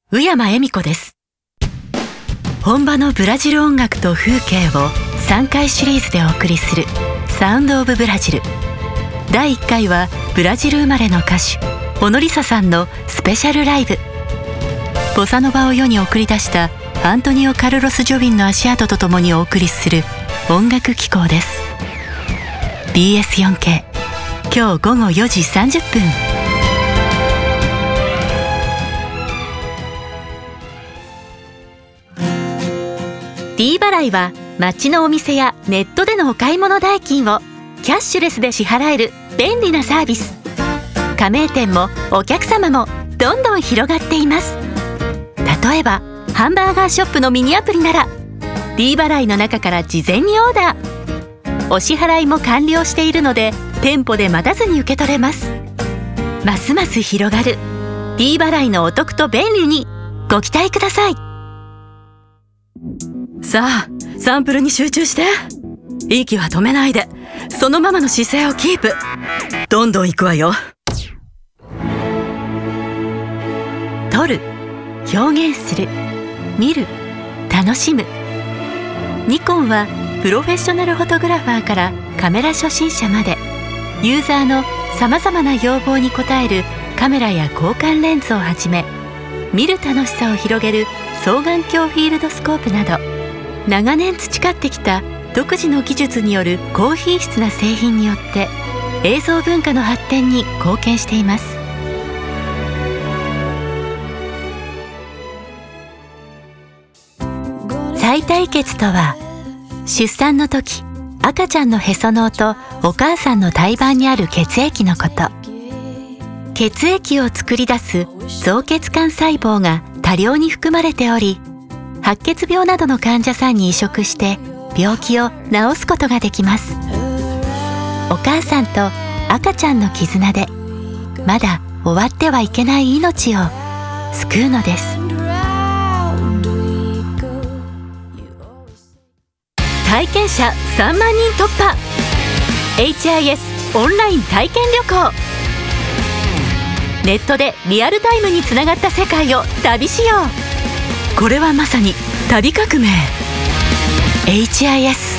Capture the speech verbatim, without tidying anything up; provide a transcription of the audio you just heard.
宇山恵美子です。本場のブラジル音楽と風景をさんかいシリーズでお送りするサウンドオブブラジル。だいいっかいはブラジル生まれの歌手オノリサさんのスペシャルライブ。ボサノバを世に送り出したアントニオ・カルロス・ジョビンの足跡とともにお送りする音楽機構です。 ビーエスよんケー 今日ごごよじさんじゅっぷん。D 払いは街のお店やネットでのお買い物代金をキャッシュレスで支払える便利なサービス。加盟店もお客様もどんどん広がっています。例えばハンバーガーショップのミニアプリなら D 払いの中から事前にオーダー、お支払いも完了しているので店舗で待たずに受け取れます。ますます広がる D 払いのお得と便利にご期待ください。さあ、サンプルに集中して。息は止めないで、そのままの姿勢をキープ。どんどんいくわよ。撮る、表現する、見る、楽しむ。ニコンはプロフェッショナルフォトグラファーからカメラ初心者までユーザーのさまざまな要望に応えるカメラや交換レンズをはじめ、見る楽しさを広げる双眼鏡フィールドスコープなど、長年培ってきた独自の技術による高品質な製品によって映像文化の発展に貢献しています。妻帯血とは、出産の時赤ちゃんのへその緒とお母さんの胎盤にある血液のこと。血液を作り出す造血管細胞が多量に含まれており、白血病などの患者さんに移植して病気を治すことができます。お母さんと赤ちゃんの絆でまだ終わってはいけない命を救うのです。体験者さんまんにん突破 エイチアイエス オンライン体験旅行。ネットでリアルタイムにつながった世界を旅しよう。これはまさに旅革命。 エイチアイエス